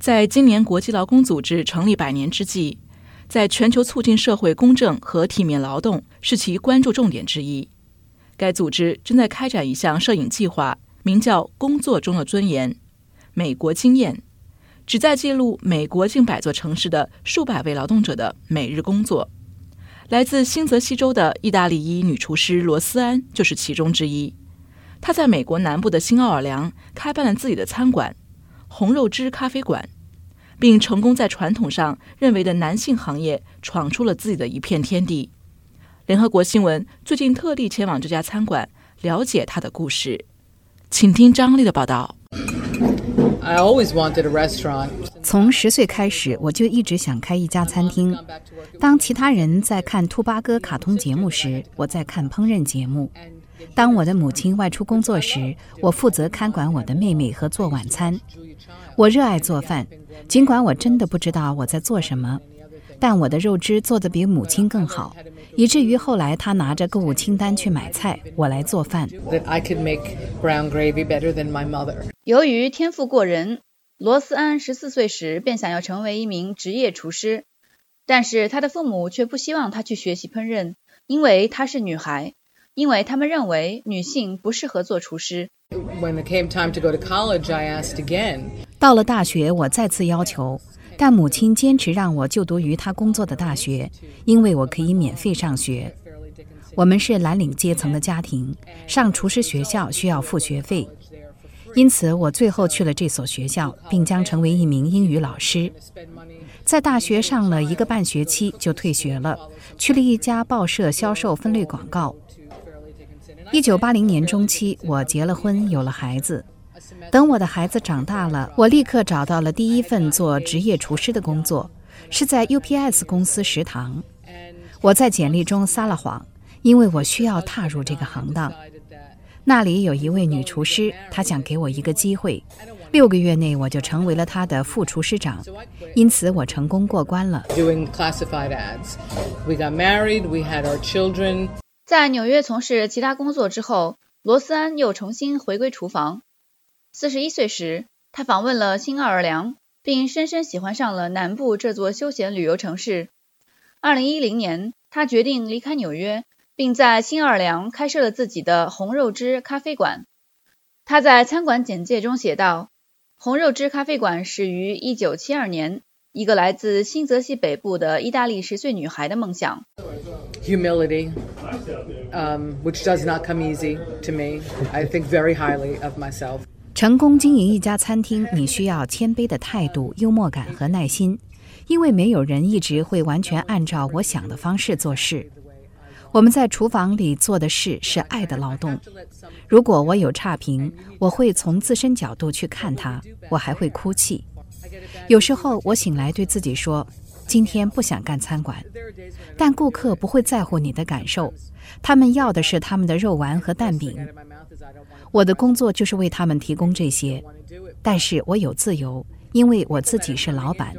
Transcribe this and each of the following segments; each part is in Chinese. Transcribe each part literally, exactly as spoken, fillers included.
在今年国际劳工组织成立百年之际，在全球促进社会公正和体面劳动是其关注重点之一。该组织正在开展一项摄影计划，名叫《工作中的尊严：美国经验》，旨在记录美国近百座城市的数百位劳动者的每日工作。来自新泽西州的意大利裔女厨师罗斯安就是其中之一。她在美国南部的新奥尔良开办了自己的餐馆——红肉汁咖啡馆，并成功在传统上认为的男性行业闯出了自己的一片天地。联合国新闻最近特地前往这家餐馆，了解她的故事。请听张丽的报道。 从十岁开始，我就一直想开一家餐厅。当其他人在看兔八哥卡通节目时，我在看烹饪节目。当我的母亲外出工作时，我负责看管我的妹妹和做晚餐。我热爱做饭，尽管我真的不知道我在做什么，但我的肉汁做得比母亲更好，以至于后来她拿着购物清单去买菜，我来做饭。 由于天赋过人，罗斯安十四岁时便想要成为一名职业厨师，但是她的父母却不希望她去学习烹饪，因为她是女孩，因为他们认为女性不适合做厨师。 到了大学，我再次要求，但母亲坚持让我就读于她工作的大学，因为我可以免费上学。我们是蓝领阶层的家庭，上厨师学校需要付学费，因此我最后去了这所学校，并将成为一名英语老师。在大学上了一个半学期就退学了，去了一家报社销售分类广告。一九八零年中期，我结了婚，有了孩子。等我的孩子长大了，我立刻找到了第一份做职业厨师的工作，是在 U P S 公司食堂。我在简历中撒了谎，因为我需要踏入这个行当。那里有一位女厨师，她想给我一个机会，六个月内我就成为了她的副厨师长，因此我成功过关了。 在纽约从事其他工作之后，罗斯安又重新回归厨房。四十一岁时，他访问了新奥尔良，并深深喜欢上了南部这座休闲旅游城市。二零一零年，他决定离开纽约，并在新奥尔良开设了自己的红肉汁咖啡馆。他在餐馆简介中写道，红肉汁咖啡馆始于一九七二年，一个来自新泽西北部的意大利十岁女孩的梦想。 Humility, um, which does not come easy to me. I think very highly of myself. 成功经营一家餐厅，你需要谦卑的态度、幽默感和耐心，因为没有人一直会完全按照我想的方式做事。我们在厨房里做的事是爱的劳动。如果我有差评，我会从自身角度去看它，我还会哭泣。有时候我醒来对自己说，今天不想干餐馆，但顾客不会在乎你的感受，他们要的是他们的肉丸和蛋饼。我的工作就是为他们提供这些，但是我有自由，因为我自己是老板。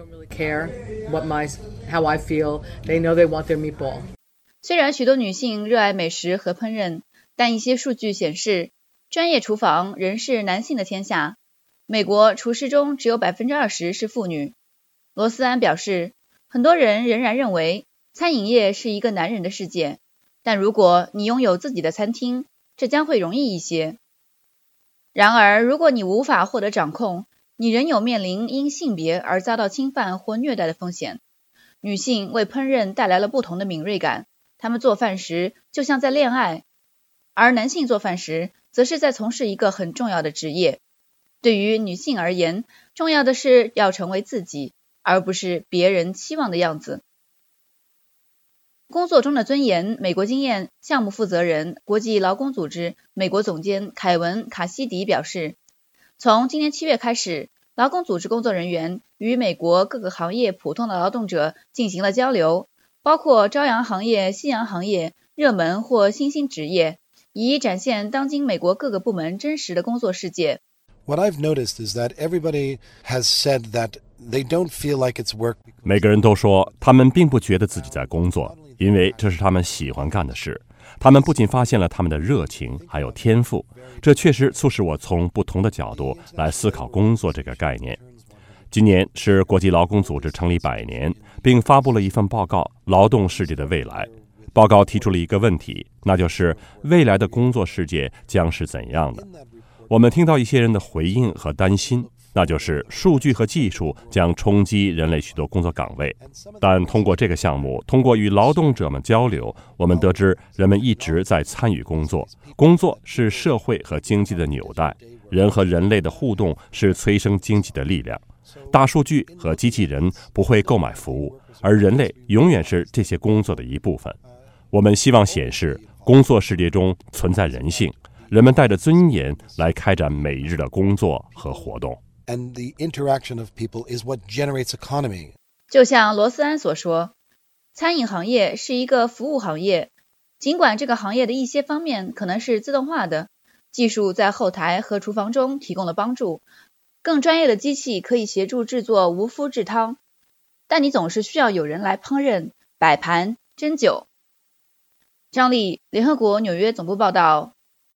虽然许多女性热爱美食和烹饪，但一些数据显示，专业厨房仍是男性的天下。美国厨师中只有 百分之二十 是妇女。罗斯安表示，很多人仍然认为餐饮业是一个男人的世界，但如果你拥有自己的餐厅，这将会容易一些。然而，如果你无法获得掌控，你仍有面临因性别而遭到侵犯或虐待的风险。女性为烹饪带来了不同的敏锐感，她们做饭时就像在恋爱，而男性做饭时则是在从事一个很重要的职业。对于女性而言，重要的是要成为自己，而不是别人期望的样子。工作中的尊严，美国经验项目负责人、国际劳工组织美国总监凯文·卡西迪表示，从今年七月开始，劳工组织工作人员与美国各个行业普通的劳动者进行了交流，包括朝阳行业、夕阳行业、热门或新兴职业，以展现当今美国各个部门真实的工作世界。 What I've noticed is that everybody has said that they don't feel like it's work. 每个人都说他们并不觉得自己在工作，因为这是他们喜欢干的事。他们不仅发现了他们的热情，还有天赋，这确实促使我从不同的角度来思考工作这个概念。 今年是国际劳工组织成立百年，并发布了一份报告《劳动世界的未来》。报告提出了一个问题，那就是未来的工作世界将是怎样的？我们听到一些人的回应和担心，那就是数据和技术将冲击人类许多工作岗位。但通过这个项目，通过与劳动者们交流，我们得知人们一直在参与工作，工作是社会和经济的纽带，人和人类的互动是催生经济的力量。大数据和机器人不会购买服务，而人类永远是这些工作的一部分。我们希望显示，工作世界中存在人性，人们带着尊严来开展每日的工作和活动。 And the interaction of people is what generates economy. 就像罗斯安所说，餐饮行业是一个服务行业，尽管这个行业的一些方面可能是自动化的，技术在后台和厨房中提供了帮助，更专业的机器可以协助制作无麸质汤，但你总是需要有人来烹饪、摆盘、斟酒。张丽，联合国纽约总部报道。